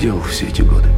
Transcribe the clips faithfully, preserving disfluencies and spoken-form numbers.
делал все эти годы?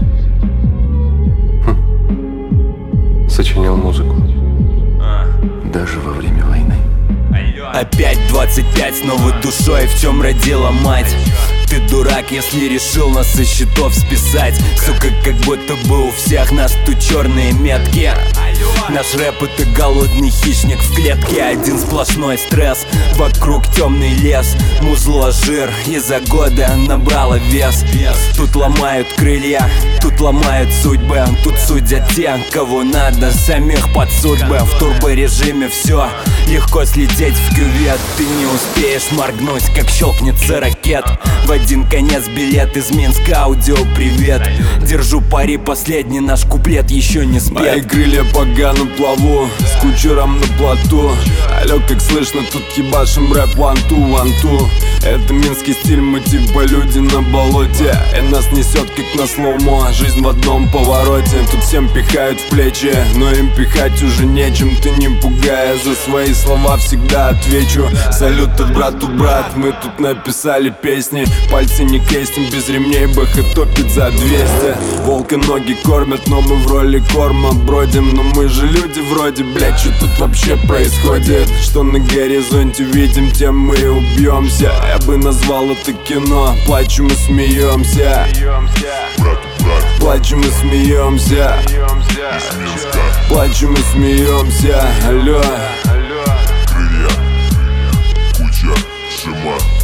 Хм. Сочинял музыку. Даже во время войны. Опять двадцать пять, снова душой, в чем родила мать. Ты дурак, если решил нас со счетов списать. Сука, как будто бы у всех нас тут черные метки. Наш рэп — это голодный хищник в клетке. Один сплошной стресс, вокруг темный лес. Музло, жир, и за годы набрало вес. Тут ломают крылья, тут ломают судьбы. Тут судят те, кого надо, самих под судьбы. В турборежиме все легко слететь в кювет. Ты не успеешь моргнуть, как щелкнется ракет. В один конец билет из Минска, аудио привет. Держу пари, последний наш куплет еще не спет. Мои крылья погано плаву, с кучером на плоту. Алло, как слышно, тут ебашим рэп one-two, one-two. Это минский стиль, мы типа люди на болоте. И нас несет как на слоумо, жизнь в одном повороте. Тут всем пихают в плечи, но им пихать уже нечем. Ты не пугай, за свои слова всегда отвечу. Салют от брату, брат, мы тут написали песни. Пальцы не крестим, без ремней БХ топит за двести. Волка ноги кормят, но мы в роли корма бродим. Но мы же люди вроде, блять, что тут вообще происходит? Что на горизонте видим, тем мы и убьемся. Я бы назвал это кино, плачем и смеемся. Плачем и смеемся. Плачем и смеемся. Алло. Крылья, куча, шима.